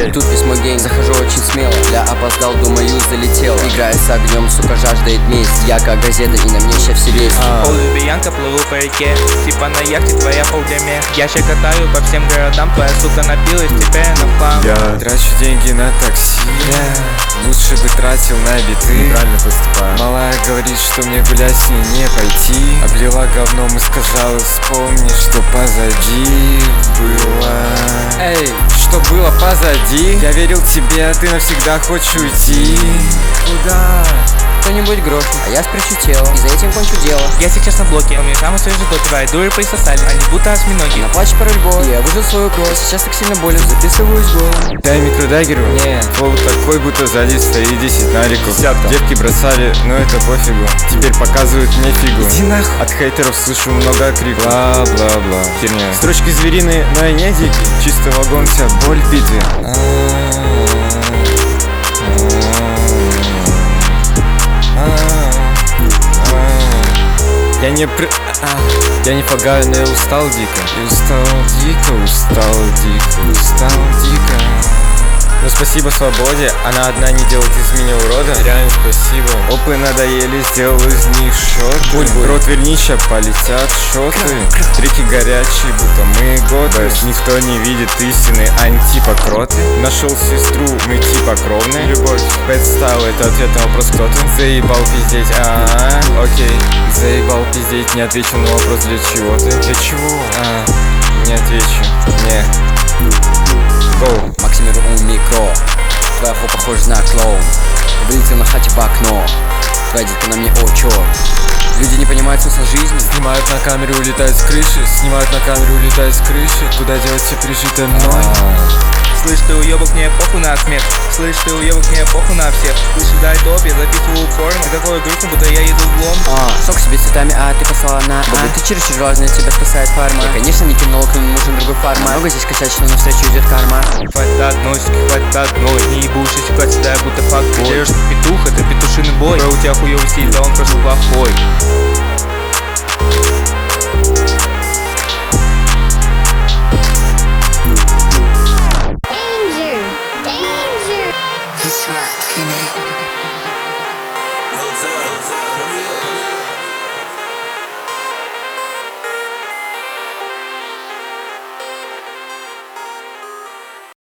Эй. Тут письмо гейм, захожу очень смело. Я опоздал, думаю, залетел. Играю с огнем, сука, жаждает месть. Я как газета, и на мне ща все весть. Полулюбиянка, плыву по реке. Типа на яхте твоя по угряме. Я ща катаю по всем городам. Твоя сука напилась, теперь на план. Я трачу деньги на такси, лучше бы тратил на биты. Неправильно поступаю. Малая говорит, что мне гулять с ней не пойти. Облила говном и сказала, вспомни, что позади было. Эй, что было позади? Я верил тебе, а ты навсегда хочешь уйти. Куда? Кто-нибудь грохнет, а я спрячу тело, и за этим кончу дело. Я сейчас на блоке, у меня самый свежий дот. Твои дуры присосали, они будто осьминоги. Она плачет про любовь, я выжил свою кровь. Сейчас так сильно болен, записываюсь голым. Дай микродагеру? Не. Фол такой, будто сзади стоит 10 нариков. Девки бросали, но это пофигу. Теперь показывают мне фигу. Иди нахуй. От хейтеров слышу много криков. Бла-бла-бла. Херня. Строчки звериные, но я не дикий. Чисто вагон, вся боль в битве. Я не погаю, но я устал дико. И устал дико. Ну спасибо свободе, она одна не делает из меня урода. Реально спасибо. Опы надоели, сделал из них шот. Рот вернища, полетят шоты. Треки горячие, будто мы годы. Никто не видит истины, они типа кроты. Нашел сестру, мы типа кровные. Любовь, Bad Style, это ответ на вопрос кто ты. Заебал пиздеть, окей. Заебал пиздеть, не отвечу на вопрос для чего ты. Для чего? Не отвечу, не. Go. Максимир у микро. Твоя хо похожа на клоун. Вылетел на хате в окно. Твоя детка на мне, о, чё? Люди не понимают смысла жизни. Снимают на камеру, улетают с крыши. Снимают на камеру, улетают с крыши. Куда делать все пережитое мной? Слышь, ты уебок, мне похуй на смех. Слышь, ты уебок, мне похуй на всех. Слышь, дай топ, я записываю форму. Ты такой грустный, будто я еду в лом. Сок себе цветами, ты послала на ты чересчур важная, тебя спасает фарма. Я, конечно, не кинолог, но нужен другой фарма. Много здесь косячно, навстречу идет карма. Хватит одной, хватит одной. Не ебушься, ситуация, седая, будто факбой. Дерешь как петух, это петушиный бой. У тебя хуёвый стиль, да он просто плохой.